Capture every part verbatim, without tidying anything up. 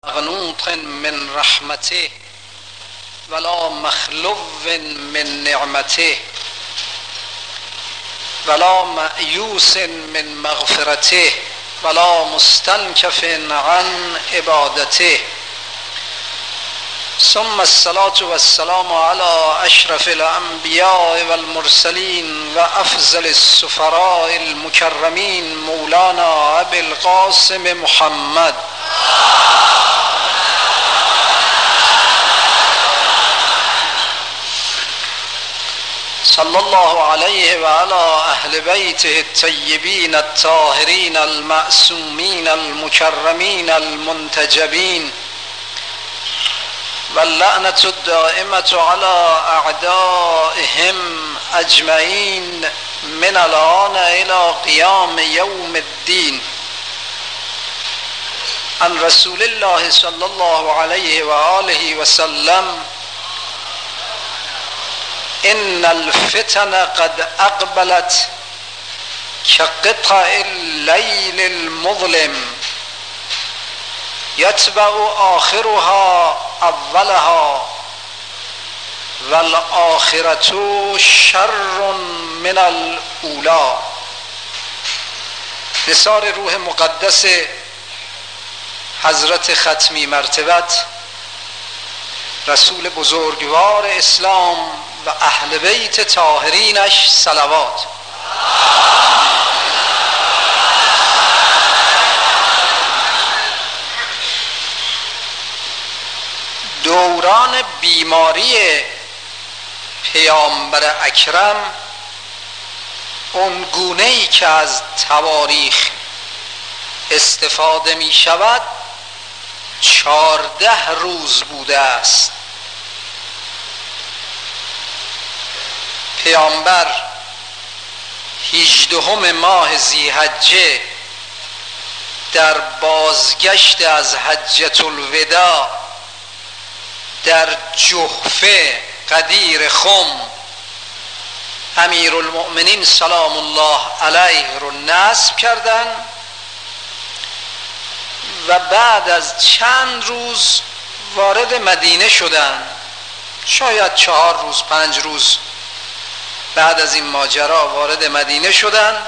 مغنوط من رحمته ولا مخلو من نعمته ولا مأیوس من مغفرته ولا مستنکف عن عبادته ثم الصلاة والسلام على أشرف الأنبياء والمرسلين وأفضل السفراء المكرمين مولانا أبي القاسم محمد صلى الله عليه وعلى أهل بيته الطيبين الطاهرين المعصومين المكرمين المنتجبين واللعنة الدائمة على أعدائهم أجمعين من الآن إلى قيام يوم الدين. عن رسول الله صلى الله عليه وآله وسلم إن الفتن قد أقبلت كقطع الليل المظلم يتبع آخرها أولها والآخرة شر من الأولى. نثار روح مقدس حضرت ختمی مرتبت رسول بزرگوار اسلام و اهل بیت طاهرینش صلوات. دوران بیماری پیامبر اکرم اون گونه‌ای که از تواریخ استفاده می شود چهارده روز بوده است. پیامبر هجدهم ماه ذی‌حجه در بازگشت از حجة الوداع در جحفه قدیر خم امیرالمؤمنین سلام الله علیه رو نصب کردند و بعد از چند روز وارد مدینه شدند. شاید چهار روز پنج روز بعد از این ماجرا وارد مدینه شدند.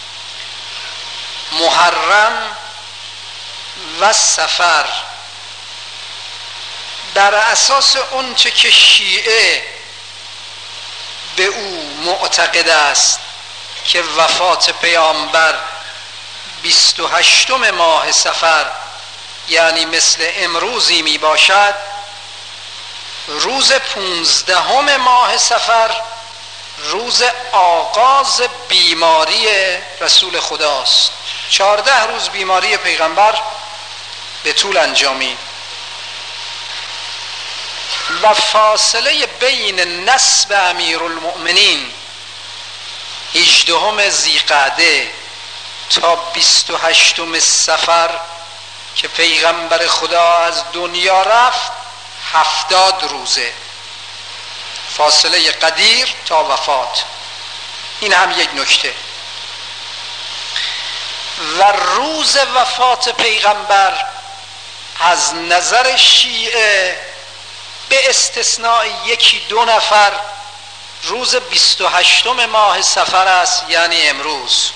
محرم و صفر بر اساس اون چه که شیعه به او معتقد است که وفات پیامبر بیست و هشتم ماه صفر یعنی مثل امروزی می باشد، روز پونزدهم ماه صفر روز آغاز بیماری رسول خداست. چهارده روز بیماری پیغمبر به طول انجامید و فاصله بین نصب امیرالمؤمنین هجدهم ذی‌قعده تا بیست و هشتم صفر که پیغمبر خدا از دنیا رفت هفتاد روزه، فاصله قدیر تا وفات. این هم یک نکته. و روز وفات پیغمبر از نظر شیعه به استثناء یکی دو نفر روز بیست و هشتم ماه صفر است، یعنی امروز.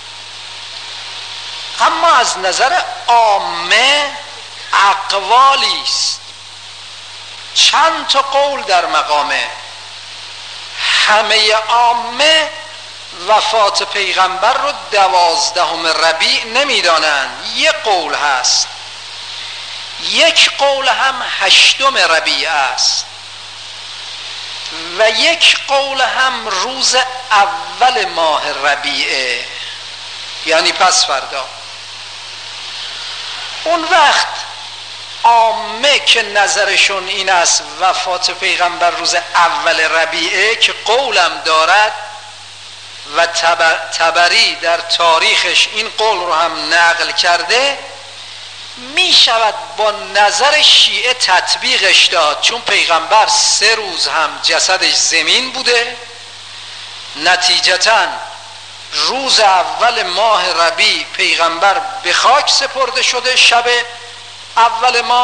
اما از نظر عامه اقوالی است، چند تا قول در مقامه. همه عامه وفات پیغمبر رو دوازدهم ربیع نمیدانند. یک قول هست، یک قول هم هشتم ربیع است و یک قول هم روز اول ماه ربیعه، یعنی پس فردا. اون وقت عامه که نظرشون این است وفات پیغمبر روز اول ربیعه که قولم دارد و طبری در تاریخش این قول رو هم نقل کرده، می شود با نظر شیعه تطبیقش داد، چون پیغمبر سه روز هم جسدش زمین بوده. نتیجتاً روز اول ماه ربیع پیغمبر به خاک سپرده شده، شب اول ماه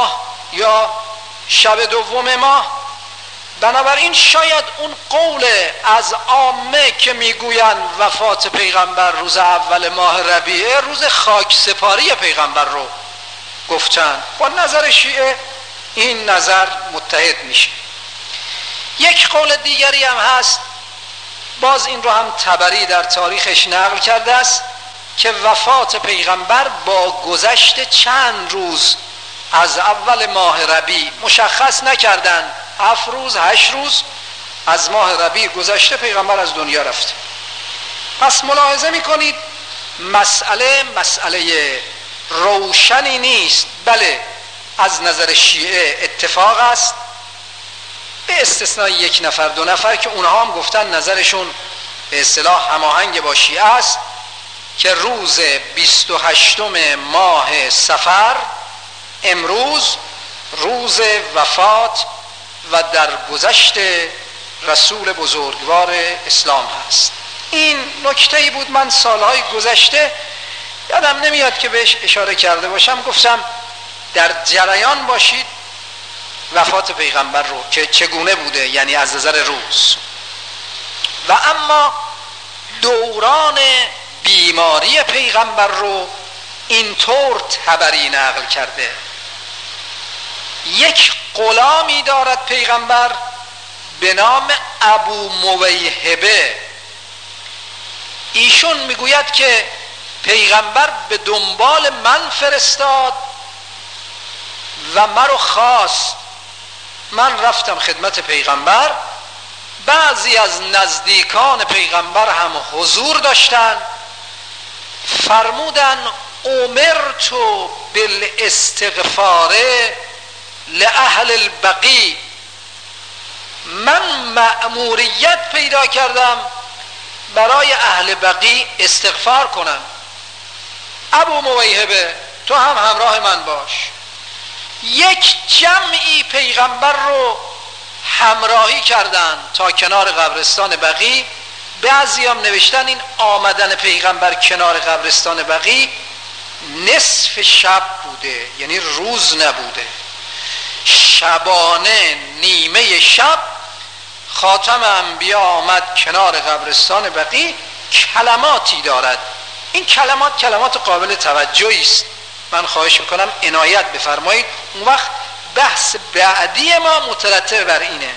یا شب دوم ماه. بنابراین شاید اون قول از عامه که میگویند وفات پیغمبر روز اول ماه ربیعه، روز خاک سپاری پیغمبر رو گفتن. با نظر شیعه این نظر متحد میشه. یک قول دیگری هم هست، باز این رو هم طبری در تاریخش نقل کرده است، که وفات پیغمبر با گذشت چند روز از اول ماه ربیع، مشخص نکردن، هفت روز هشت روز از ماه ربیع گذشته پیغمبر از دنیا رفته. پس ملاحظه میکنید مسئله مسئله روشنی نیست. بله از نظر شیعه اتفاق است، به استثنای یک نفر دو نفر که اونها هم گفتن نظرشون به اصطلاح هماهنگ با شیعه است، که روز بیست و هشتم ماه صفر امروز روز وفات و درگذشت رسول بزرگوار اسلام هست. این نکته‌ای بود من سالهای گذشته یادم نمیاد که بهش اشاره کرده باشم، گفتم در جریان باشید وفات پیغمبر رو که چگونه بوده، یعنی از نظر روز. و اما دوران بیماری پیغمبر رو اینطور طبری نقل کرده. یک غلامی دارد پیغمبر به نام ابو مویهبه. ایشون میگوید که پیغمبر به دنبال من فرستاد و مرا خواست. من رفتم خدمت پیغمبر، بعضی از نزدیکان پیغمبر هم حضور داشتن، فرمودن امرت بالاستغفار لأهل البقیع، من مأموریت پیدا کردم برای اهل بقیع استغفار کنم. ابو مویهبه تو هم همراه من باش. یک جمعی پیغمبر رو همراهی کردن تا کنار قبرستان بقیع. بعضی هم نوشتن این آمدن پیغمبر کنار قبرستان بقیع نصف شب بوده، یعنی روز نبوده، شبانه نیمه شب خاتم انبیا آمد کنار قبرستان بقیع. کلماتی دارد، این کلمات کلمات قابل توجهی است، من خواهش میکنم عنایت بفرمایید. اون وقت بحث بعدی ما مترتب بر اینه.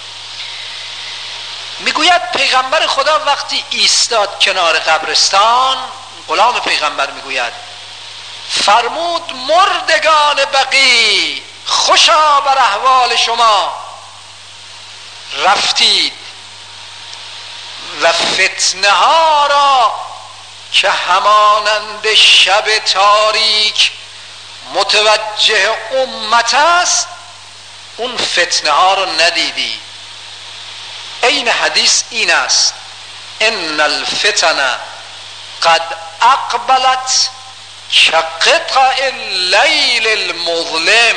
میگوید پیغمبر خدا وقتی ایستاد کنار قبرستان، غلام پیغمبر میگوید فرمود مردگان بقیع خوشا بر احوال شما، رفتید و فتنه ها را که همانند شب تاریک متوجه امت است، اون فتنه ها رو ندیدی. این حدیث این است: ان الفتن قد اقبلت كقطع اللیل المظلم.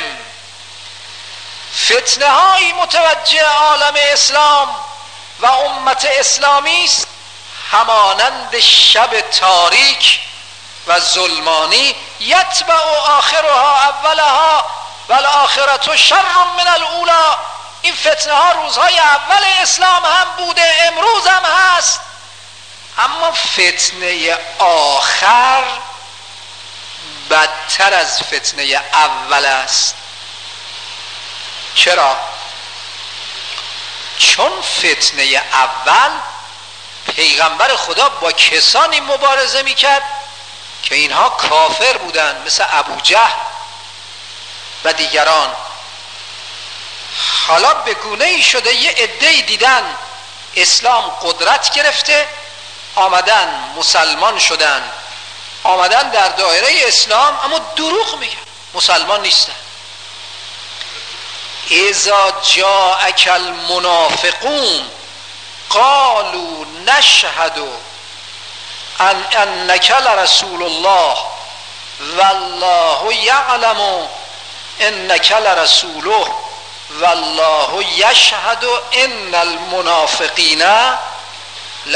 فتنه های متوجه عالم اسلام و امت اسلامی است همانند شب تاریک و ظلمانی. یتبع آخرها اولها والآخرة شر من الاولی. این فتنه ها روزهای اول اسلام هم بوده، امروز هم هست، اما فتنه آخر بدتر از فتنه اول است. چرا؟ چون فتنه اول پیغمبر خدا با کسانی مبارزه میکرد که اینها کافر بودند، مثل ابو جهل و دیگران. حالا به گونه‌ای شده یه عده‌ای دیدن اسلام قدرت گرفته، آمدن مسلمان شدن، آمدن در دایره اسلام، اما دروغ میگن، مسلمان نیستن. اذا جاءك المنافقون قالوا نشهد ان انك لرسول الله والله يعلم انك لرسوله والله يشهد ان المنافقین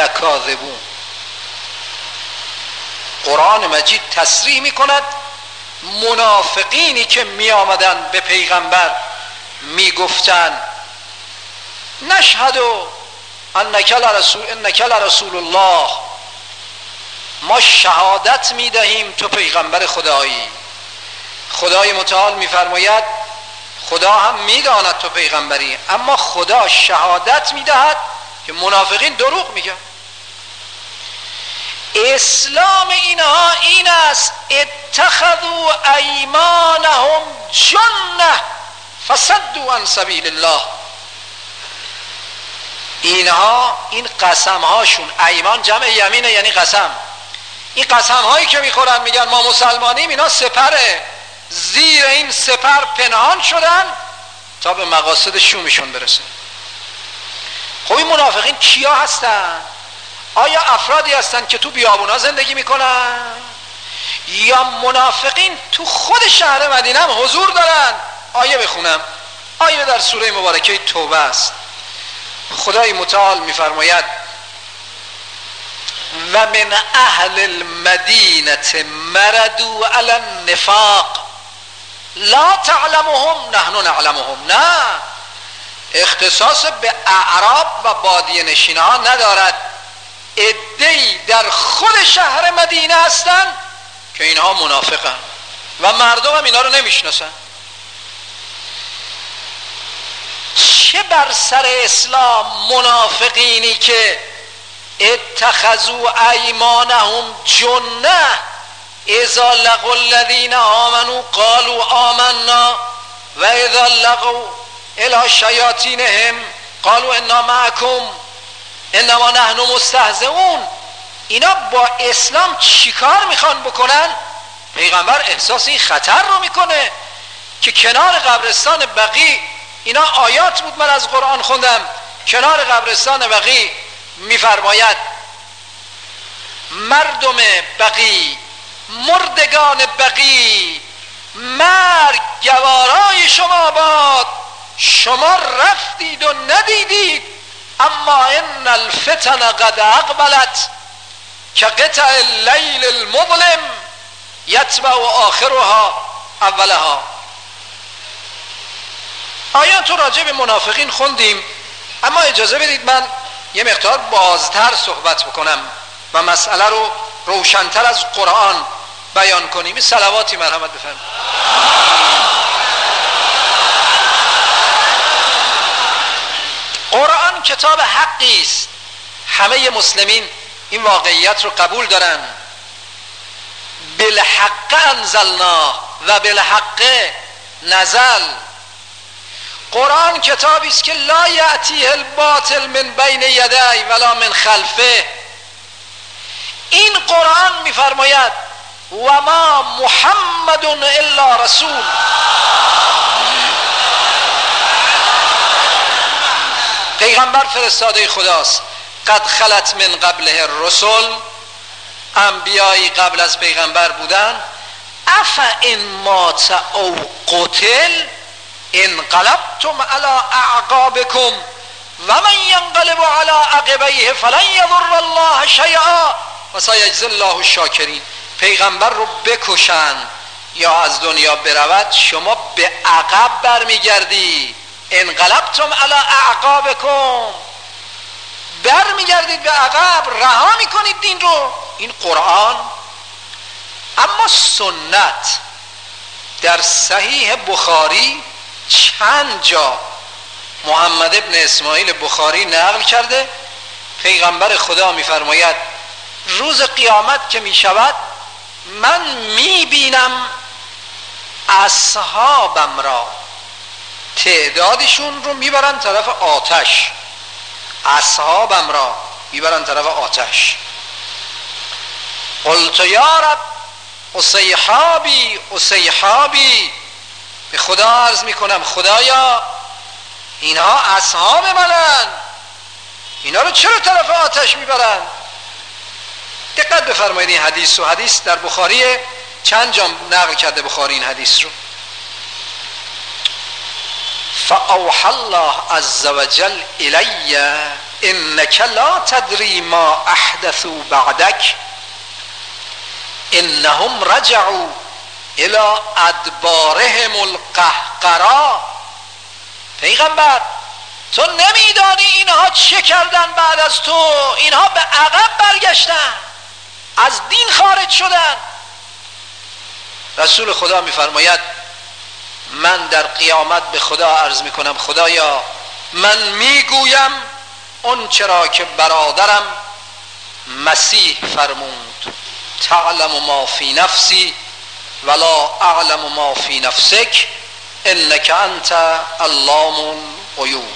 لکاذبون. قرآن مجید تصریح می کند منافقینی که می آمدن به پیغمبر می گفتن نشهد انک لرسول انک لرسول الله، ما شهادت می دهیم تو پیغمبر خدایی. خدای متعال می فرماید خدا هم می داند تو پیغمبری، اما خدا شهادت می دهد که منافقین دروغ میگن. اسلام اینها این است اتخذوا ایمانهم جنة فصدوا عن سبیل الله. اینها این قسم هاشون، ایمان جمع یمینه یعنی قسم، این قسم هایی که میخورن میگن ما مسلمانیم، اینا سپره، زیر این سپر پنهان شدن تا به مقاصد شومشون برسه. خب این منافقین کیا هستن؟ آیا افرادی هستن که تو بیابونا زندگی میکنن یا منافقین تو خود شهر مدینه هم حضور دارن؟ آیه بخونم، آیه در سوره مبارکه توبه است. خدای متعال میفرماید و من اهل المدینه مردوا علی النفاق لا تعلمهم نحن نعلمهم. نه، اختصاص به اعراب و بادیه نشینان ندارد. عده‌ای در خود شهر مدینه هستن که اینها منافقن و مردم هم اینا رو نمیشناسن. چه بر سر اسلام منافقینی که اتخذوا ایمانهم جنة اذا لقوا الذین آمنوا قالوا آمنا و اذا لقوا الی شیاطینهم قالوا انا معکم انما نحن مستهزئون. اینا با اسلام چیکار میخوان بکنن؟ پیغمبر احساس این خطر رو میکنه که کنار قبرستان بقیع، اینا آیات بود من از قرآن خوندم، کنار قبرستان بقیع میفرماید مردم بقیع، مردگان بقیع، مرگ گوارای شما باد، شما رفتید و ندیدید، اما ان الفتن قد اقبلت که قطع اللیل المظلم یتبع آخرها اولها. آیات راجع به منافقین خوندیم، اما اجازه بدید من یه مقدار بازتر صحبت بکنم و مسئله رو روشنتر از قرآن بیان کنیم. این صلواتی مرحمت بفرمایید. قرآن کتاب حقی است، همه مسلمین این واقعیت رو قبول دارن. بالحق انزلنا و بالحق نزل. قرآن کتابی است که لا یأتیه الباطل من بین یدی ولا من خلفه. این قرآن میفرماید و ما محمد الا رسول، پیغمبر فرستاده خداست، قد خلت من قبله الرسل، انبیایی قبل از پیغمبر بودن، اف ان مات او قتل انقلبتم على اعقابكم و من ینقلب على عقبیه فلن یضر الله شیئا و سیجزی الله الشاکرین. پیغمبر رو بکشن یا از دنیا برود، شما به عقب برمیگردی، انقلبتم علی اعقابکم، برمیگردید به عقب، رها میکنید دین رو. این قرآن. اما سنت در صحیح بخاری چند جا محمد ابن اسماعیل بخاری نقل کرده، پیغمبر خدا میفرماید روز قیامت که میشود من میبینم اصحابم را، تعدادشون رو میبرن طرف آتش، اصحابم را میبرن طرف آتش. قلت یا رب اصیحابی اصیحابی، به خدا عرض میکنم خدایا اینها اصحاب منن، اینا رو چرا طرف آتش میبرن؟ دقت بفرمایید این حدیث و حدیث در بخاری چند جا نقل کرده بخاری این حدیث رو. فاوحى الله عز وجل الی انک لا تدری ما احدثوا بعدک انهم رجعوا الی ادبارهم القهقرا. پیغمبر تو نمیدانی اینها چه کردن بعد از تو؟ اینها به عقب برگشتن، از دین خارج شدن. رسول خدا میفرماید من در قیامت به خدا عرض میکنم خدایا من میگویم اون چرا که برادرم مسیح فرمود تعلم ما فی نفسی ولا اعلم ما فی نفسک انک انت علام الغیوب.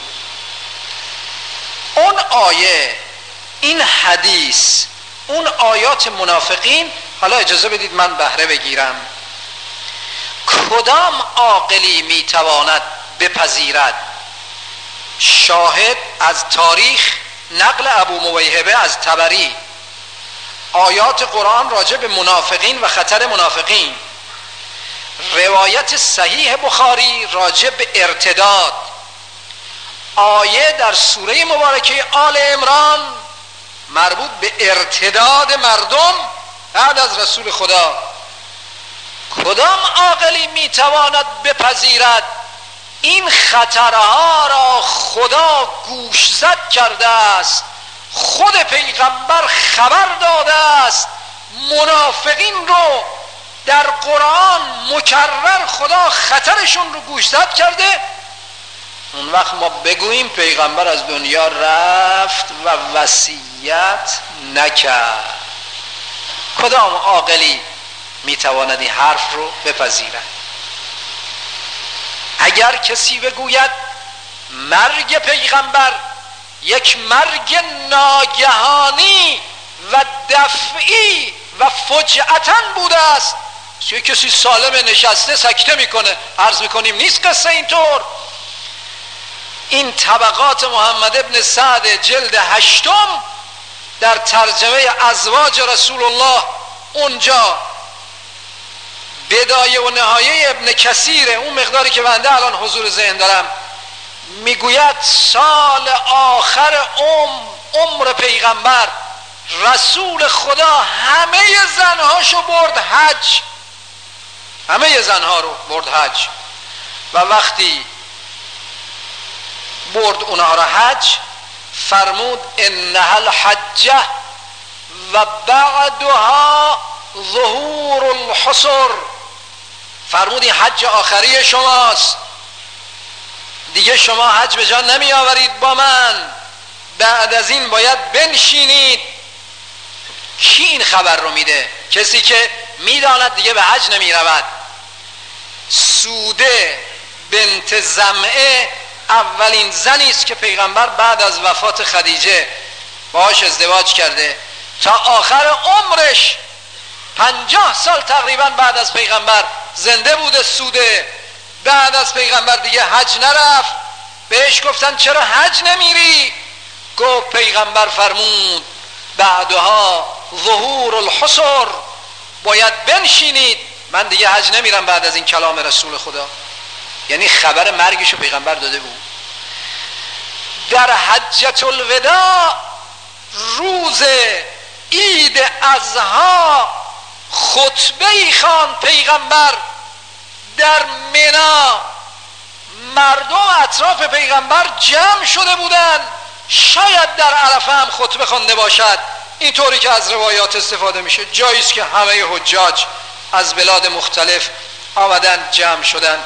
اون آیه، این حدیث، اون آیات منافقین، حالا اجازه بدید من بهره بگیرم. کدام عاقلی میتواند بپذیرد؟ شاهد از تاریخ نقل ابو مویهبه از طبری، آیات قرآن راجع به منافقین و خطر منافقین، روایت صحیح بخاری راجع به ارتداد، آیه در سوره مبارکه آل عمران مربوط به ارتداد مردم بعد از رسول خدا. کدام عاقلی میتواند بپذیرد این خطرها را خدا گوشزد کرده است، خود پیغمبر خبر داده است، منافقین رو در قرآن مکرر خدا خطرشون رو گوشزد کرده؟ اون وقت ما بگوییم پیغمبر از دنیا رفت و وصیت نکرد. کدام عاقلی میتواند این حرف رو بپذیرد؟ اگر کسی بگوید مرگ پیغمبر یک مرگ ناگهانی و دفعی و فجعتاً بوده است، یک کسی سالم نشسته سکته میکنه، عرض میکنیم نیست قصه اینطور. این طبقات محمد ابن سعد جلد هشتم در ترجمه ازواج رسول الله، اونجا بدایه و نهایه ابن کثیر، اون مقداری که بنده الان حضور ذهن دارم، میگوید سال آخر عمر عمر پیغمبر رسول خدا همه زنهاشو برد حج، همه زنها رو برد حج، و وقتی برد اونها را حج فرمود انها الحجه و بعدها ظهور الحصر. فرمود این حج آخری شماست، دیگه شما حج به جا نمی آورید با من، بعد از این باید بنشینید. کی این خبر رو میده؟ کسی که میداند دیگه به حج نمی رود. سوده بنت زمعه اولین زنی است که پیغمبر بعد از وفات خدیجه باهاش ازدواج کرده. تا آخر عمرش پنجاه سال تقریبا بعد از پیغمبر زنده بوده سوده. بعد از پیغمبر دیگه حج نرفت. بهش گفتن چرا حج نمیری؟ گفت پیغمبر فرمود بعدها ظهور الحصر، باید بنشینید، من دیگه حج نمیرم بعد از این کلام رسول خدا. یعنی خبر مرگشو پیغمبر داده بود. در حجة الوداع روز عید اضحی خطبه ای خواند پیغمبر در منی. مردم اطراف پیغمبر جمع شده بودند، شاید در عرفه هم خطبه خوانده باشد، اینطوری که از روایات استفاده میشه. جاییست که همه حجاج از بلاد مختلف آمدن جمع شدن.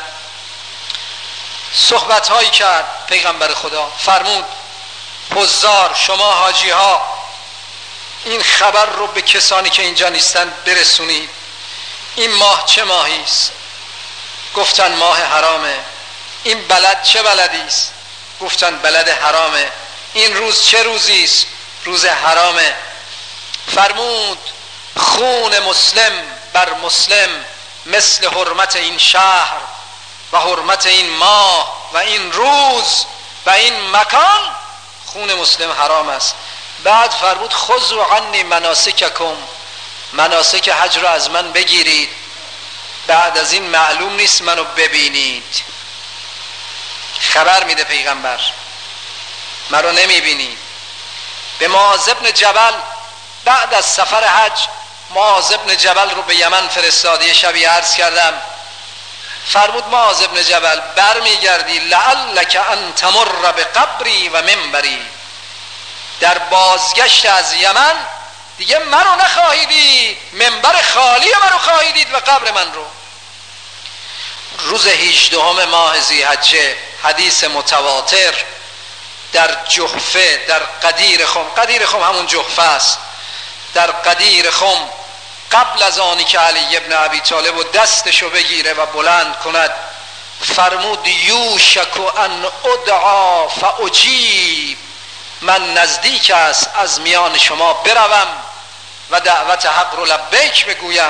صحبت هایی کرد پیغمبر خدا، فرمود حضار، شما حاجی ها این خبر رو به کسانی که اینجا نیستن برسونید. این ماه چه ماهی است؟ گفتن ماه حرامه. این بلد چه بلدی است؟ گفتن بلد حرامه. این روز چه روزی است؟ روز حرامه. فرمود خون مسلم بر مسلم مثل حرمت این شهر و حرمت این ماه و این روز و این مکان، خون مسلم حرام است. بعد فرمود خذوا عنی مناسککم، مناسک حج را از من بگیرید، بعد از این معلوم نیست منو ببینید. خبر میده پیغمبر من رو نمیبینید. به معاذ بن جبل بعد از سفر حج معاذ بن جبل رو به یمن فرستاد. یه شبی عرض کردم، فرمود معاذ بن جبل برمیگردی لعلک ان تمر بقبری و منبری، در بازگشت از یمن دیگه منو نخواهیدید، منبر خالی منو خواهیدید و قبر من رو. روز هجدهم ماه ذی‌حجه، حدیث متواتر در جحفه، در قدیر خم، قدیر خم همون جحفه است، در قدیر خم، قبل از آنی که علی ابن ابی طالب و دستشو بگیره و بلند کند، فرمود یوشک ان ادعا فاجیب، من نزدیک است از میان شما بروم و دعوت حق رو لبیک بگویم.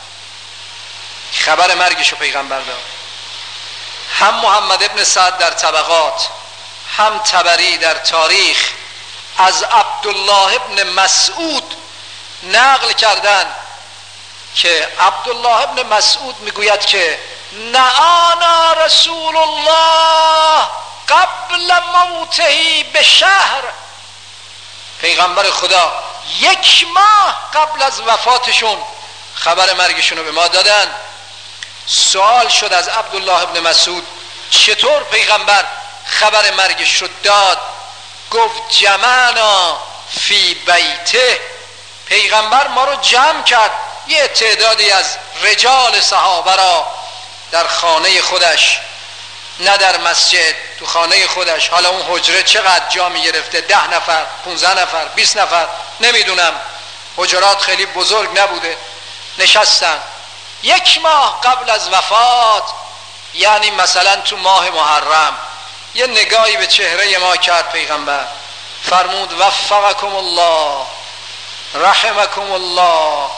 خبر مرگشو پیغمبر داد. هم محمد ابن سعد در طبقات، هم طبری در تاریخ از عبدالله ابن مسعود نقل کردن که عبدالله ابن مسعود میگوید که نعانا رسول الله قبل موته به شهر، پیغمبر خدا یک ماه قبل از وفاتشون خبر مرگشون رو به ما دادن. سوال شد از عبدالله ابن مسعود چطور پیغمبر خبر مرگش رو داد؟ گفت جمعنا فی بیته، پیغمبر ما رو جمع کرد، یه تعدادی از رجال صحابه را در خانه خودش، نه در مسجد، تو خانه خودش. حالا اون حجره چقدر جا می گرفته، ده نفر، پونزده نفر، بیست نفر، نمیدونم، حجرات خیلی بزرگ نبوده، نشستن یک ماه قبل از وفات، یعنی مثلا تو ماه محرم. یه نگاهی به چهره ما کرد پیغمبر، فرمود وفقکم الله رحمکم الله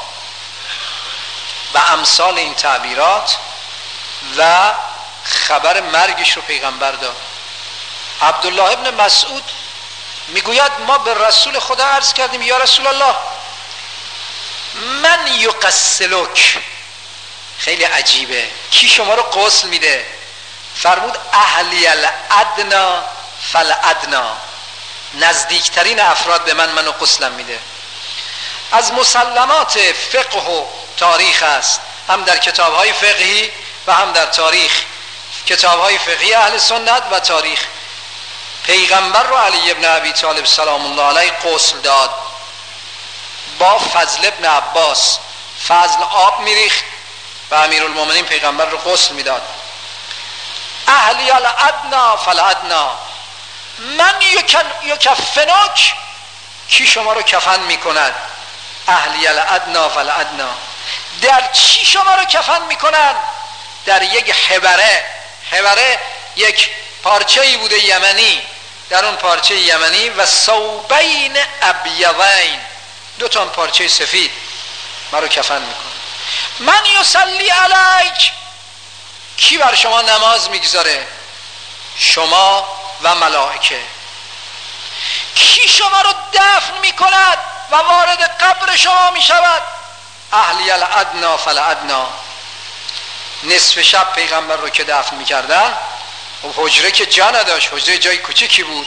و امثال این تعبیرات، و خبر مرگش رو پیغمبر داد. عبدالله ابن مسعود میگوید ما به رسول خدا عرض کردیم یا رسول الله من یغسلک، خیلی عجیبه، کی شما رو غسل میده؟ فرمود اهلی الادنا فالادنا، نزدیکترین افراد به من منو غسلم میده. از مسلمات فقه و تاریخ است، هم در کتاب‌های فقهی و هم در تاریخ، کتاب‌های فقهی اهل سنت و تاریخ. پیغمبر رو علی ابن ابی طالب سلام الله علیه غسل داد با فضل ابن عباس. فضل آب میریخت و امیرالمومنین پیغمبر رو غسل میداد. اهلی الادنا فالادنا، من یکفنک، کی شما رو کفن میکند؟ اهلی الادنا فالادنا، در چی شما رو کفن میکنن؟ در یک حبره. حبره یک پارچه ای بوده یمنی، در اون پارچه یمنی و ثوبین ابیضین، دو تا پارچه سفید ما رو کفن میکنه. من یصلی علیک، کی بر شما نماز میگذاره؟ شما و ملائکه. کی شما رو دفن میکند و وارد قبر شما میشود؟ اهلی الادنا فالادنا. نصف شب پیغمبر رو که دفن میکردن، و حجره که جا نداشت، حجره جای کوچیکی بود،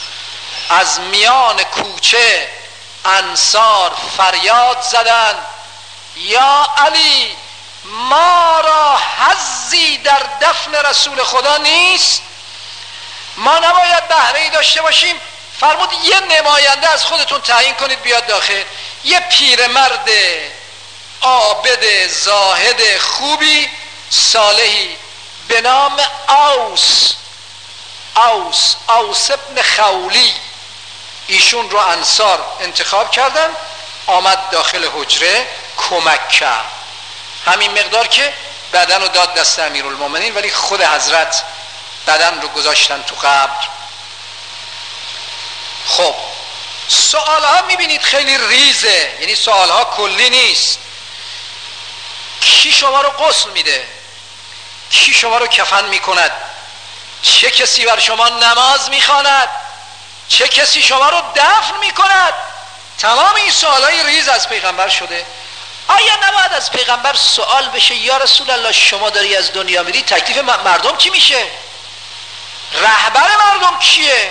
از میان کوچه انصار فریاد زدن یا علی ما را حظی در دفن رسول خدا نیست؟ ما نباید بهره‌ای داشته باشیم؟ فرمود یه نماینده از خودتون تعیین کنید بیاد داخل، یه پیرمرد عابد زاهد خوبی صالحی به نام اوس اوس اوس ابن خولی، ایشون رو انصار انتخاب کردن، آمد داخل حجره کمک کرد، همین مقدار که بدن رو داد دست امیرالمومنین، ولی خود حضرت بدن رو گذاشتن تو قبر. خب سوال ها میبینید خیلی ریزه، یعنی سوال ها کلی نیست. کی شما رو غسل میده؟ کی شما رو کفن میکند؟ چه کسی بر شما نماز میخواند؟ چه کسی شما رو دفن میکند؟ تمام این سوالای ریز از پیغمبر شده. آیا نباید از پیغمبر سوال بشه یا رسول الله شما داری از دنیا میری، تکلیف مردم چی میشه؟ رهبر مردم کیه؟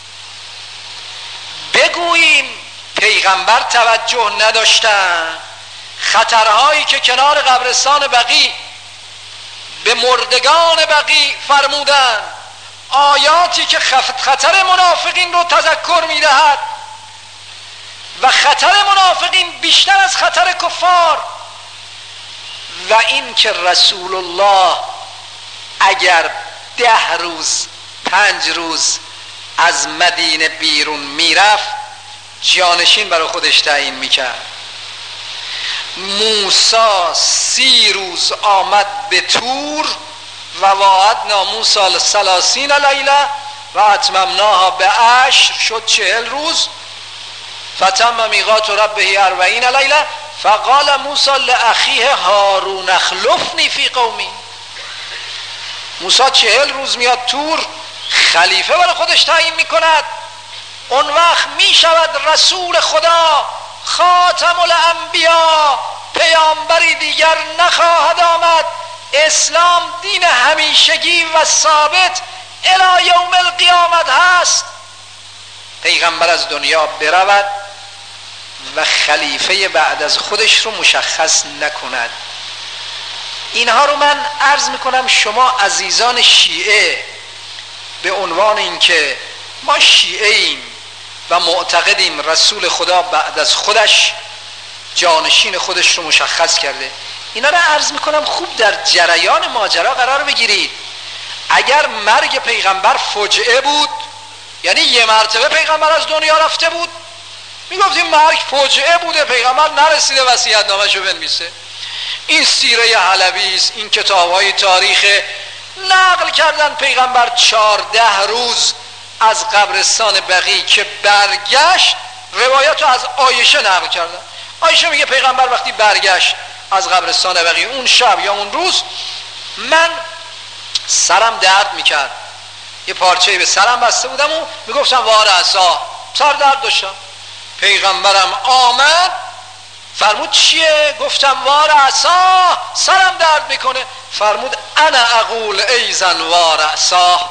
بگوییم پیغمبر توجه نداشتن، خطرهایی که کنار قبرستان بقیع به مردگان بقیع فرمودند، آیاتی که خطر منافقین رو تذکر میدهد و خطر منافقین بیشتر از خطر کفار، و این که رسول الله اگر ده روز پنج روز از مدینه بیرون میرفت جانشین برای خودش تعیین میکرد. موسی سی روز آمد به طور و وعدنا موسی ثلاثین لیله و اتممناها به عشر، شد چهل روز. فتم میقات ربه اربعین لیله فقال موسی لاخیه هارون اخلفنی فی قومی. موسی چهل روز میاد طور، خلیفه برای خودش تعیین میکند. اون وقت میشود رسول خدا، خاتم الانبیا، پیامبری دیگر نخواهد آمد. اسلام دین همیشگی و ثابت الی یوم القیامت هست. پیغمبر از دنیا برود و خلیفه بعد از خودش رو مشخص نکند. اینها رو من عرض میکنم شما عزیزان شیعه به عنوان اینکه ما شیعه ایم و معتقدیم رسول خدا بعد از خودش جانشین خودش رو مشخص کرده، اینا رو عرض میکنم خوب در جریان ماجرا قرار بگیرید. اگر مرگ پیغمبر فجعه بود، یعنی یه مرتبه پیغمبر از دنیا رفته بود، میگفتیم مرگ فجعه بوده، پیغمبر نرسیده وصیت نامه‌شو بنویسه. این سیره حلبی است، این کتاب‌های تاریخ نقل کردن پیغمبر چهارده روز از قبرستان بقیع که برگشت، روایت رو از عایشه نقل کردن. عایشه میگه پیغمبر وقتی برگشت از قبرستان بقیع اون شب یا اون روز، من سرم درد میکرد، یه پارچه‌ای به سرم بسته بودم و میگفتم وار عصا، سر درد داشتم. پیغمبرم آمد فرمود چیه؟ گفتم وار عصا، سرم درد میکنه. فرمود انا اقول ایزن وار عصا،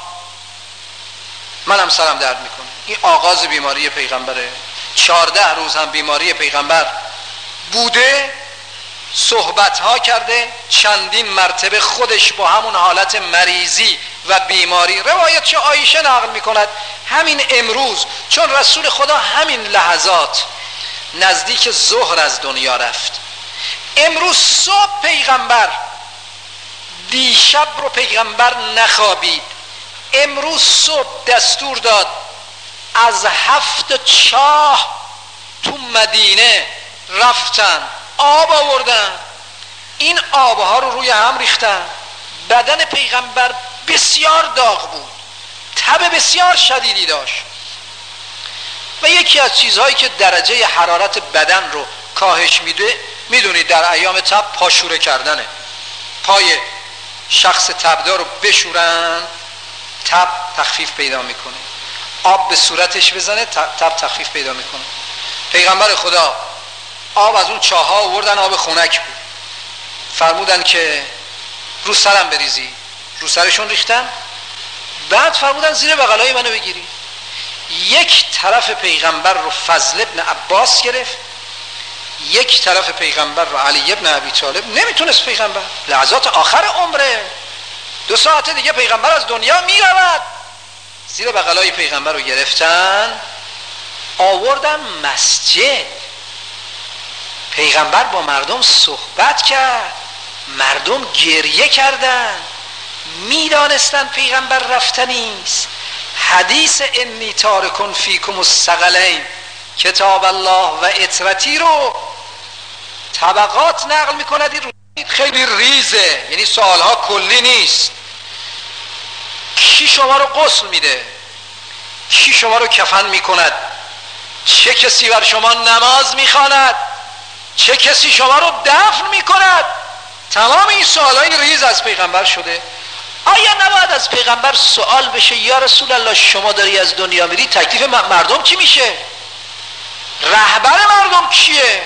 منم سرم درد میکنه. این آغاز بیماری پیغمبره. چهارده روز هم بیماری پیغمبر بوده، صحبت ها کرده، چندین مرتبه خودش با همون حالت مریضی و بیماری، روایت چه عایشه نقل میکند همین امروز، چون رسول خدا همین لحظات نزدیک ظهر از دنیا رفت. امروز صبح پیغمبر، دیشب رو پیغمبر نخوابید، امروز صبح دستور داد از هفت چاه تو مدینه رفتن آب آوردن، این آبها رو روی هم ریختن. بدن پیغمبر بسیار داغ بود، تب بسیار شدیدی داشت و یکی از چیزهایی که درجه حرارت بدن رو کاهش میده، میدونید در ایام تب پاشوره کردنه. پای شخص تبدار رو بشورن، تب تخفیف پیدا میکنه. آب به صورتش بزنه، تب تخفیف پیدا میکنه. پیغمبر خدا آب از اون چاه ها آوردن، آب خنک بود، فرمودن که رو سرم بریزی، رو سرشون ریختن. بعد فرمودن زیر بغلای منو بگیری. یک طرف پیغمبر رو فضل ابن عباس گرفت، یک طرف پیغمبر رو علی ابن ابی طالب. نمیتونست پیغمبر، لحظات آخر عمره، دو ساعت دیگه پیغمبر از دنیا میرود. زیر بغلای پیغمبر رو گرفتن آوردن مسجد. پیغمبر با مردم صحبت کرد، مردم گریه کردن، میدانستن پیغمبر رفتنیست. حدیث انی تارکن فیکم الثقلین، کتاب الله و اطرتی رو طبقات نقل میکند. خیلی ریزه، یعنی سوالها کلی نیست. کی شما رو غسل میده؟ کی شما رو کفن میکند؟ چه کسی بر شما نماز میخواند؟ چه کسی شما رو دفن میکند؟ تمام این سوالای ریز از پیغمبر شده. آیا نباید از پیغمبر سوال بشه یا رسول الله شما داری از دنیا میری، تکلیف مردم چی میشه؟ رهبر مردم کیه؟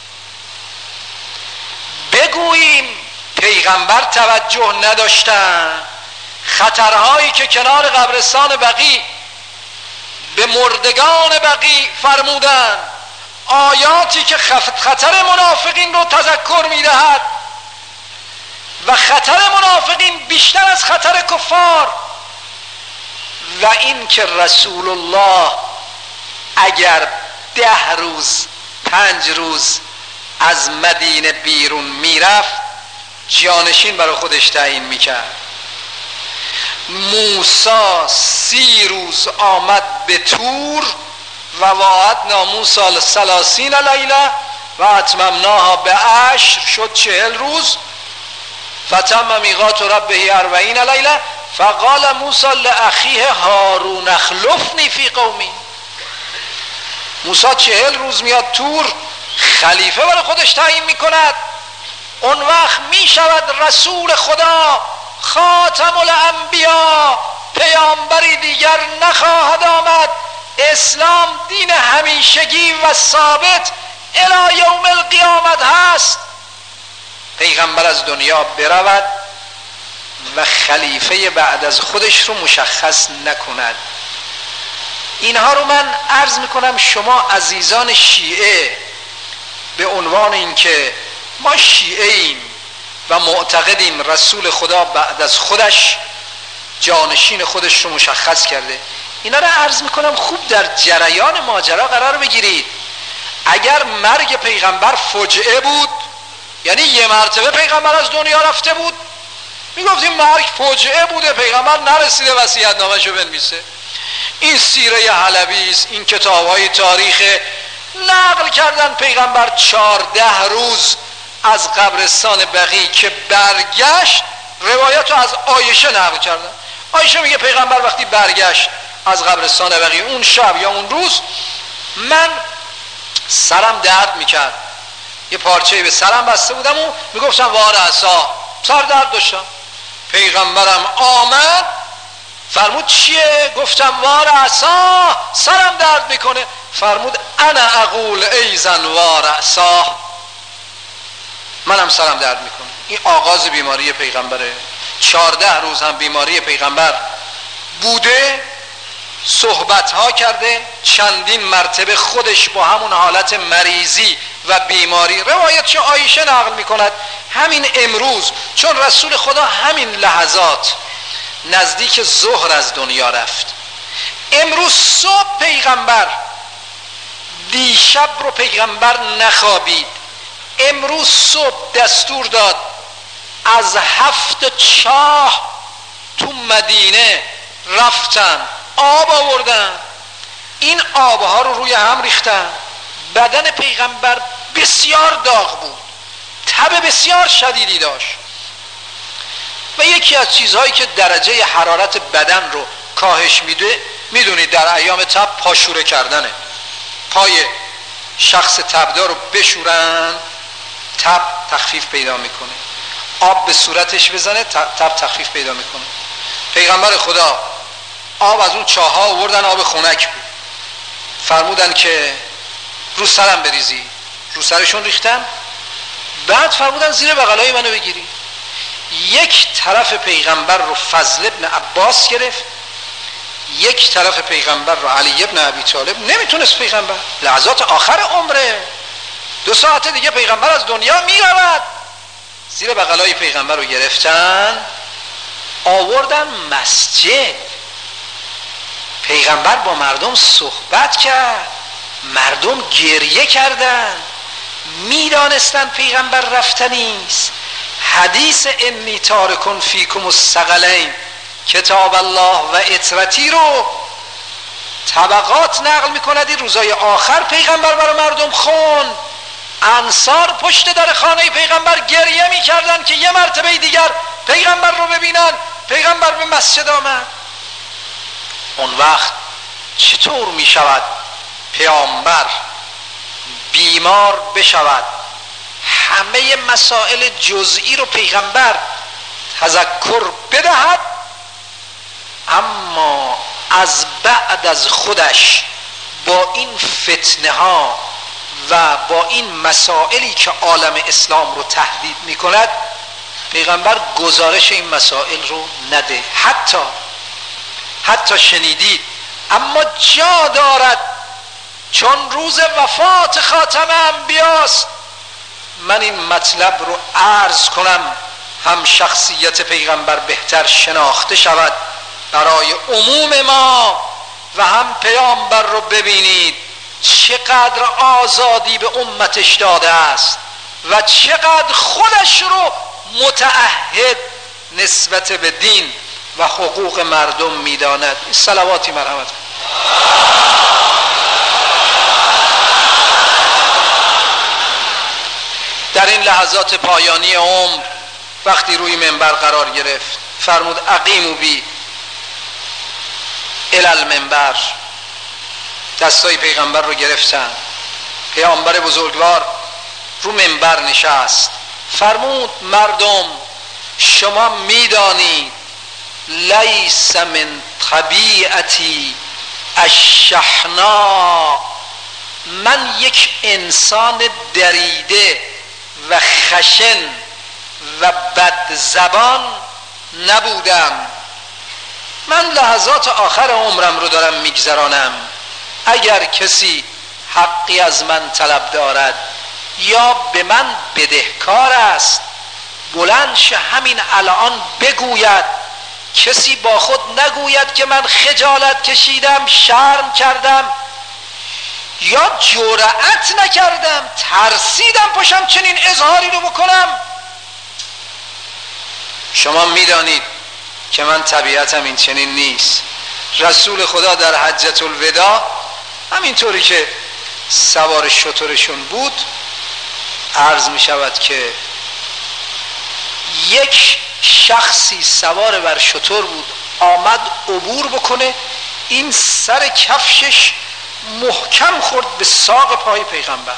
بگوییم پیغمبر توجه نداشتن، خطرهایی که کنار قبرستان بقیع به مردگان بقیع فرمودن، آیاتی که خطر منافقین رو تذکر میدهد و خطر منافقین بیشتر از خطر کفار، و این که رسول الله اگر ده روز پنج روز از مدینه بیرون میرفت جانشین برای خودش تعیین میکرد. موسی سی روز آمد به طور و وعدنا موسی ثلاثین لیله و اتممناها به عشر، شد چهل روز. فتم میقات ربه اربعین لیله فقال موسی لاخیه هارون اخلفنی فی قومی. موسی چهل روز میاد طور، خلیفه برای خودش تعیین میکند. اون وقت میشود رسول خدا، خاتم الانبیا، پیامبری دیگر نخواهد آمد. اسلام دین همیشگی و ثابت الی یوم القیامت هست. پیغمبر از دنیا برود و خلیفه بعد از خودش رو مشخص نکند. اینها رو من عرض میکنم شما عزیزان شیعه به عنوان اینکه ما شیعه ایم و معتقدیم رسول خدا بعد از خودش جانشین خودش رو مشخص کرده، اینا رو عرض میکنم خوب در جریان ماجرا قرار بگیرید. اگر مرگ پیغمبر فجعه بود، یعنی یه مرتبه پیغمبر از دنیا رفته بود، میگفتیم مرگ فجعه بوده، پیغمبر نرسیده وصیت نامه‌شو بنویسه. این سیره حلبی است، این کتاب‌های تاریخ نقل کردن پیغمبر چهارده روز از قبرستان بقیع که برگشت، روایت رو از عایشه نقل کردن. عایشه میگه پیغمبر وقتی برگشت از قبرستان بقیع اون شب یا اون روز من سرم درد میکرد، یه پارچه‌ای به سرم بسته بودم و میگفتم وار عصا، سر درد داشتم. پیغمبرم آمد فرمود چیه؟ گفتم وار عصا، سرم درد میکنه. فرمود انا اقول ایزن وار عصا، منم سرم درد میکنه. این آغاز بیماری پیغمبره. چارده روز هم بیماری پیغمبر بوده، صحبت ها کرده، چندین مرتبه خودش با همون حالت مریضی و بیماری، روایت چه عایشه نقل میکند. همین امروز، چون رسول خدا همین لحظات نزدیک ظهر از دنیا رفت، امروز صبح پیغمبر، دیشب رو پیغمبر نخوابید، امروز صبح دستور داد از هفت چاه تو مدینه رفتن آب آوردن، این آبها رو روی هم ریختن. بدن پیغمبر بسیار داغ بود، تب بسیار شدیدی داشت و یکی از چیزهایی که درجه حرارت بدن رو کاهش میده، میدونید در ایام تب پاشوره کردنه. پای شخص تبدار رو بشورن، تب تخفیف پیدا میکنه. آب به صورتش بزنه، تب تخفیف پیدا میکنه. پیغمبر خدا آب از اون چاه ها آوردن، آب خنک بود، فرمودن که رو سرم بریزی، رو سرشون ریختن. بعد فرمودن زیر بغلای منو بگیری. یک طرف پیغمبر رو فضل ابن عباس گرفت، یک طرف پیغمبر رو علی ابن ابی طالب. نمیتونست پیغمبر، لحظات آخر عمره، دو ساعت دیگه پیغمبر از دنیا میرود. زیر بغلای پیغمبر رو گرفتن آوردن مسجد. پیغمبر با مردم صحبت کرد، مردم گریه کردن، میدانستن پیغمبر رفتنیست. حدیث انی تارکن فیکم الثقلین کتاب الله و اطرتی رو طبقات نقل میکند. این روزای آخر پیغمبر برای مردم خوند. انصار پشت در خانه پیغمبر گریه میکردن که یه مرتبه دیگر پیغمبر رو ببینن. پیغمبر به مسجد آمد. اون وقت چطور میشود پیامبر بیمار بشود، همه مسائل جزئی رو پیغمبر تذکر بدهد، اما از بعد از خودش با این فتنه ها و با این مسائلی که عالم اسلام رو تهدید می کند پیغمبر گزارش این مسائل رو نده. حتی حتی شنیدید، اما جا دارد چون روز وفات خاتم انبیاست من این مطلب رو عرض کنم، هم شخصیت پیغمبر بهتر شناخته شود برای عموم ما و هم پیامبر رو ببینید چقدر آزادی به امتش داده است و چقدر خودش رو متعهد نسبت به دین و حقوق مردم میداند. صلواتی مرحمت. در این لحظات پایانی عمر وقتی روی منبر قرار گرفت فرمود اقیموا بی الی المنبر. دستای پیغمبر رو گرفتن، پیامبر بزرگوار رو منبر نشست، فرمود مردم شما میدانید لیس من طبیعتی الشحناء، من یک انسان دریده و خشن و بد زبان نبودم. من لحظات آخر عمرم رو دارم میگذرانم. اگر کسی حقی از من طلب دارد یا به من بدهکار است بلند شه همین الان بگوید. کسی با خود نگوید که من خجالت کشیدم، شرم کردم یا جرأت نکردم، ترسیدم پاشم چنین اظهاری رو بکنم. شما میدانید که من طبیعتم این چنین نیست. رسول خدا در حجة الوداع همینطوری که سوار شترشون بود عرض می شود که یک شخصی سوار بر شتر بود آمد عبور بکنه، این سر کفشش محکم خورد به ساق پای پیغمبر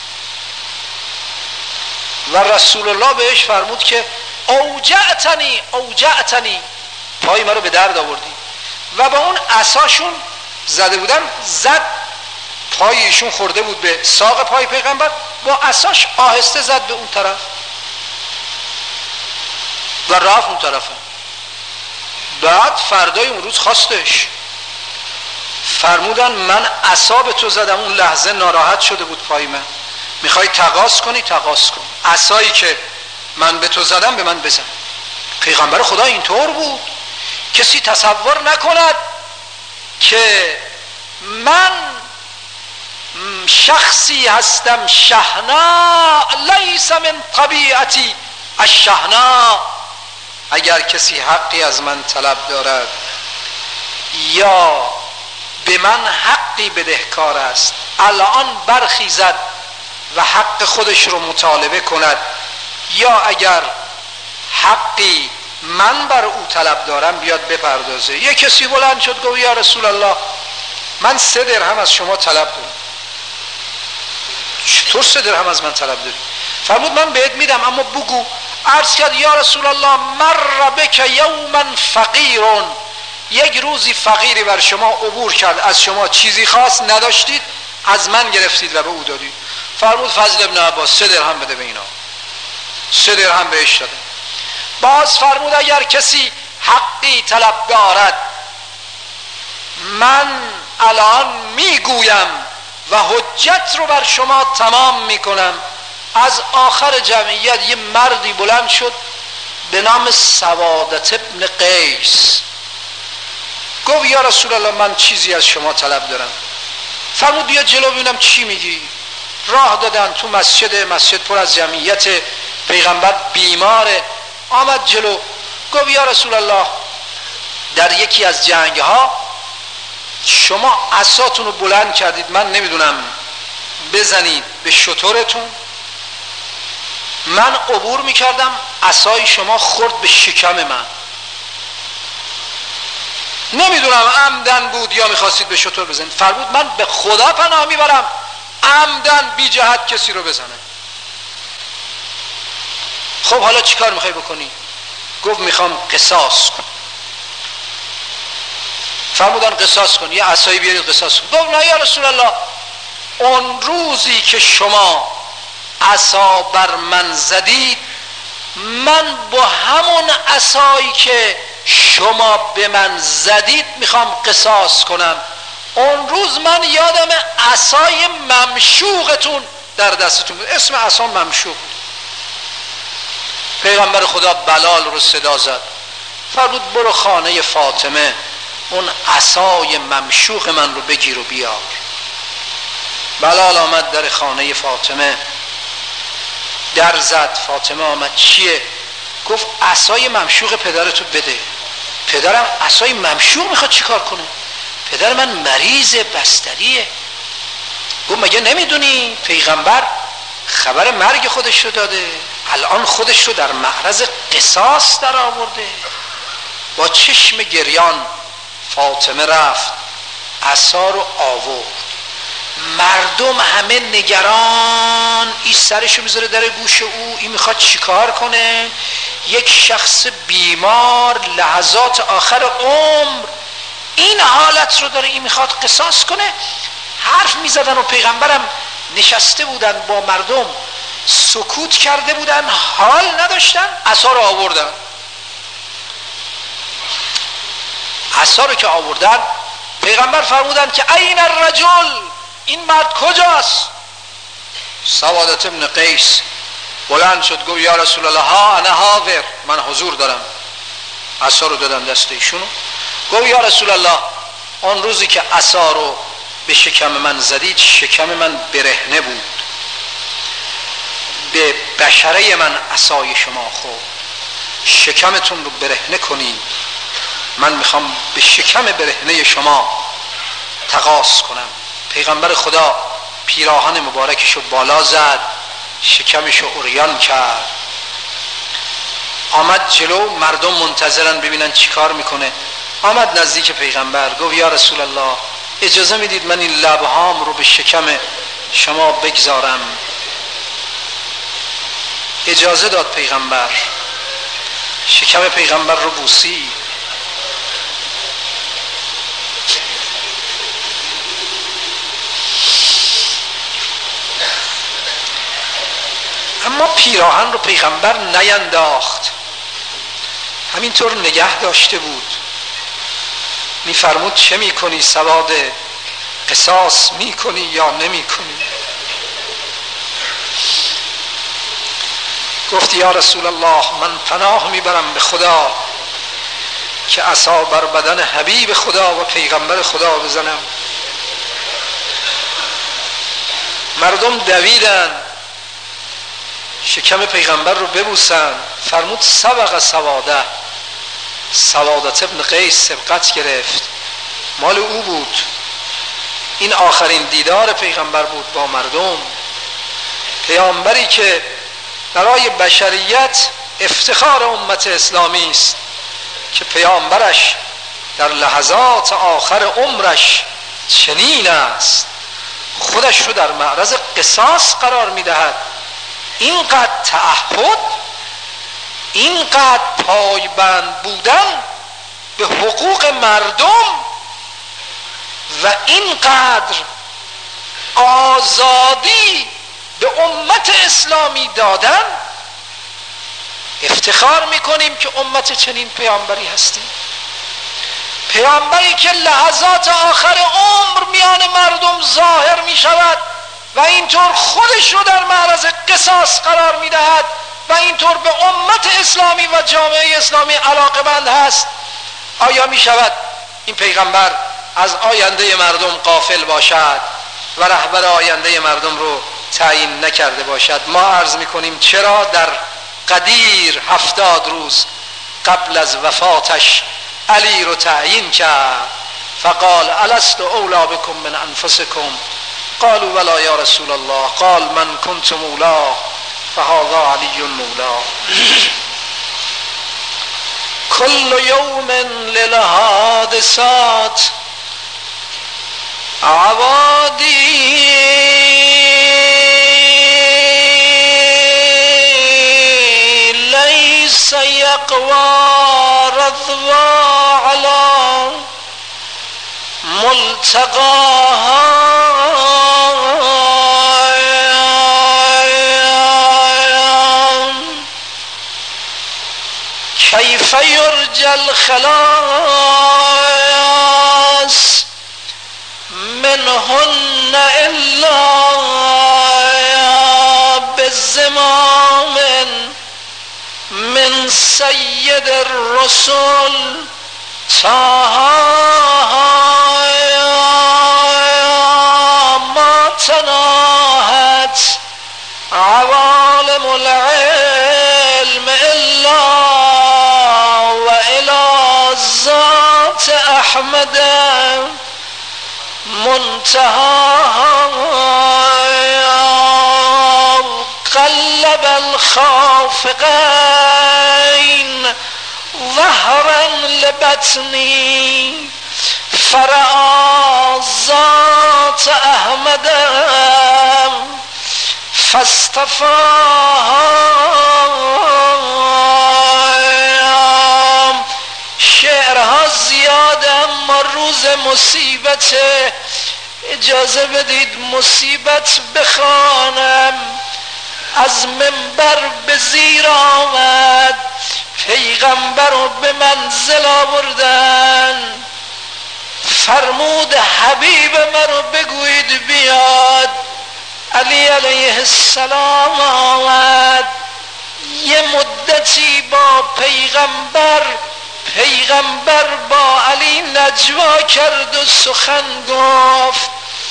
و رسول الله بهش فرمود که اوجعتنی اوجعتنی، پای ما رو به درد آوردی. و با اون عصاشون زده بودن، زد پای ایشون خورده بود به ساق پای پیغمبر، با عصاش آهسته زد به اون طرف و رفت اون طرفه. بعد فردای اون روز خواستش، فرمودن من عصا به تو زدم، اون لحظه ناراحت شده بود پای من، میخوای تقاص کنی تقاص کن، عصایی که من به تو زدم به من بزن. پیغمبر خدا اینطور بود. کسی تصور نکند که من شخصی هستم شحنا، لیس من طبیعتی الشحنا. اگر کسی حقی از من طلب دارد یا به من حقی بدهکار است الان برخیزد و حق خودش رو مطالبه کند، یا اگر حقی من بر او طلب دارم بیاد بپردازه. یه کسی بلند شد گفت یا رسول الله من سه درهم از شما طلب دارم. چطور سه درهم از من طلب داری؟ فرمود من بهت میدم اما بگو. عرض کرد یا رسول الله مر بک یوما فقیرون، یک روزی فقیری بر شما عبور کرد، از شما چیزی خاص نداشتید، از من گرفتید و به او دادید. فرمود فضل ابن عباس سه درهم بده به اینا. سه درهم بهش داده. باز فرمود اگر کسی حقی طلب دارد من الان میگویم و حجت رو بر شما تمام میکنم. از آخر جمعیت یه مردی بلند شد به نام سوادت ابن قیس، گفت یا رسول الله من چیزی از شما طلب دارم. فرمود بیا جلو ببینم چی میگی. راه دادن تو مسجد، مسجد پر از جمعیت، پیغمبر بیماره، آمد جلو گفت یا رسول الله در یکی از جنگ ها شما عصاتون رو بلند کردید، من نمیدونم بزنید به شترتون، من عبور میکردم عصای شما خورد به شکم من، نمیدونم عمدن بود یا میخواستید به شتر بزنید. فرمود من به خدا پناه میبرم عمدن بی جهت کسی رو بزنه. خب حالا چیکار میخوای بکنی؟ گفت میخوام قصاص کن. فرمودن قصاص کن، یه عصایی بیارید قصاص کن. گفت نه یا رسول الله اون روزی که شما عصا بر من زدید من با همون عصایی که شما به من زدید میخوام قصاص کنم. اون روز من یادم عصای ممشوقتون در دستتون بود. اسم عصا ممشوق بود. پیغمبر خدا بلال رو صدا زد، فرمود برو خانه فاطمه اون عصای ممشوق من رو بگیر و بیار. بلال آمد در خانه فاطمه، در زد. فاطمه آمد. چیه؟ گفت عصای ممشوق پدرتو بده. پدرم عصای ممشوق میخواد چیکار کنه؟ پدر من مریض بستریه. گفت مگه نمیدونی پیغمبر خبر مرگ خودش رو داده، الان خودش رو در معرض قصاص در آورده. با چشم گریان فاطمه رفت عصا رو آورد. مردم همه نگران، این سرشو میذاره در گوش او، این میخواد چیکار کنه؟ یک شخص بیمار لحظات آخر عمر این حالت رو داره، این میخواد قصاص کنه. حرف میزدن و پیغمبرم نشسته بودن با مردم، سکوت کرده بودن، حال نداشتن. عصا رو آوردن. عصا رو که آوردن پیغمبر فرمودن که این الرجل، این مرد کجاست؟ سوادت ابن قیس بلند شد گفت یا رسول الله ها انا حاضر، من حضور دارم. عصا رو دادن دست ایشونو. گفت یا رسول الله اون روزی که عصا رو به شکم من زدید شکم من برهنه بود، به بشره من عصای شما خورد، شکمتون رو برهنه کنین، من میخوام به شکم برهنه شما تقاص کنم. پیغمبر خدا پیراهن مبارکشو بالا زد، شکمشو عریان کرد، آمد جلو. مردم منتظرن ببینن چی کار میکنه. آمد نزدیک پیغمبر گفت یا رسول الله اجازه میدید من این لبهام رو به شکم شما بگذارم؟ اجازه داد پیغمبر. شکم پیغمبر رو بوسی. اما پیراهن رو پیغمبر نینداخت، همینطور نگه داشته بود. میفرمود چه میکنی؟ سواد قصاص میکنی یا نمیکنی؟ گفت یا رسول الله من پناه میبرم به خدا که عصا بر بدن حبیب خدا و پیغمبر خدا بزنم. مردم دویدن شکم پیغمبر رو ببوسن. فرمود سبق سواده، سوادت ابن قیس سبقت گرفت، مال او بود. این آخرین دیدار پیغمبر بود با مردم. پیامبری که برای بشریت افتخار امت اسلامی است که پیامبرش در لحظات آخر عمرش چنین است، خودش رو در معرض قصاص قرار میدهد. اینقدر تعهد، اینقدر پایبند بودن به حقوق مردم و اینقدر آزادی به امت اسلامی دادن. افتخار میکنیم که امت چنین پیامبری هستیم. پیامبری که لحظات آخر عمر میان مردم ظاهر میشود و اینطور خودش رو در معرض قصاص قرار میدهد و اینطور به امت اسلامی و جامعه اسلامی علاقه‌مند هست. آیا میشود این پیغمبر از آینده مردم غافل باشد و رهبر آینده مردم رو تعیین نکرده باشد؟ ما عرض میکنیم چرا در قدیر هفتاد روز قبل از وفاتش علی رو تعیین کرد. فقال الست اولا بكم من انفسكم قالوا ولا یا رسول الله قال من كنت مولا فهذا علی مولا. كل يوم للحادثات عوادي ليس يقوى رضوى على ملتقاها كيف يرجى الخلاص سید الرسل طه ما تناهت عوالم العلم الا و الى ذات احمد منتهى قلب الخافقين ظهرا لبطني فرأى ذات احمد فاصطفاها. شعرها زیاده اما روز مصیبت اجازه بدید مصیبت بخوانم. از منبر به زیر آمد، پیغمبر رو به منزل آوردن، فرمود حبیب مرا بگویید بیاد. علی علیه السلام آمد، یه مدتی با پیغمبر پیغمبر با علی نجوا کرد و سخن گفت.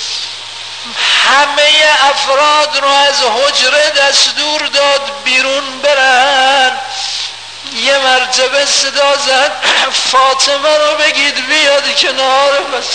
همه افراد رو از حجره دستور داد بیرون برن. یه مرتبه صدا زد فاطمه رو بگید بیاد کنار. بس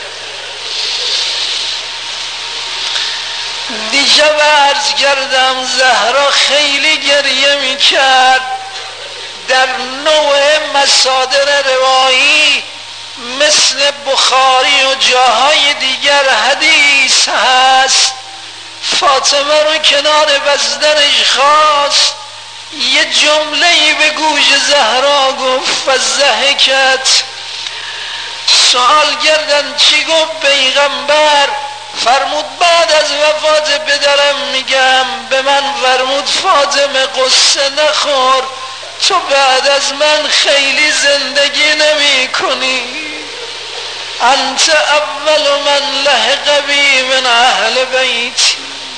دیشب عرض کردم زهرا خیلی گریه میکرد. در نوع مصادر روایی مثل بخاری و جاهای دیگر حدیث هست فاطمه رو کنار بزدنش خواست، یه جمله‌ای به گوش زهرا گفت فضحکت. سوال کردن چی گفت پیغمبر؟ فرمود بعد از وفات پدرم میگم به من فرمود فاطمه قصه نخور، تو بعد از من خیلی زندگی نمی کنی. انت اول من لحق بی من اهل بیتی.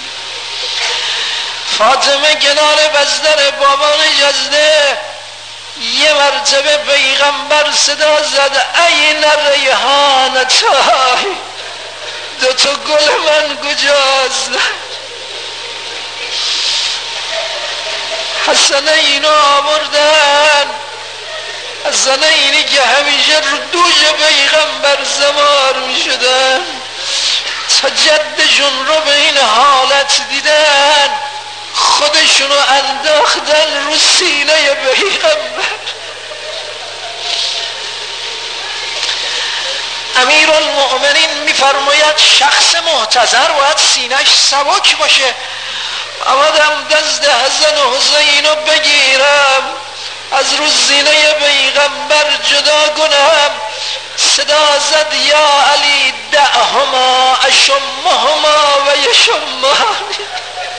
فاطمه کنار بستر بابا نشسته، یه مرتبه پیغمبر صدا زد این ریحانتای، دو تا گل من کجاست؟ حسنه اینو آوردن، حسنه اینی که همیشه رو دوش پیغمبر زمار می شدن، تا جدشون رو به این حالت دیدن خودشونو انداختن رو سینه پیغمبر. امیر المؤمنین میفرماید شخص محتضر باید سینهش سبک باشه. آمدم دست حسن و حسین رو بگیرم، از رو سینه پیغمبر جدا کنم. صدا زد یا علی دعهما اشمهما و یشمهانی.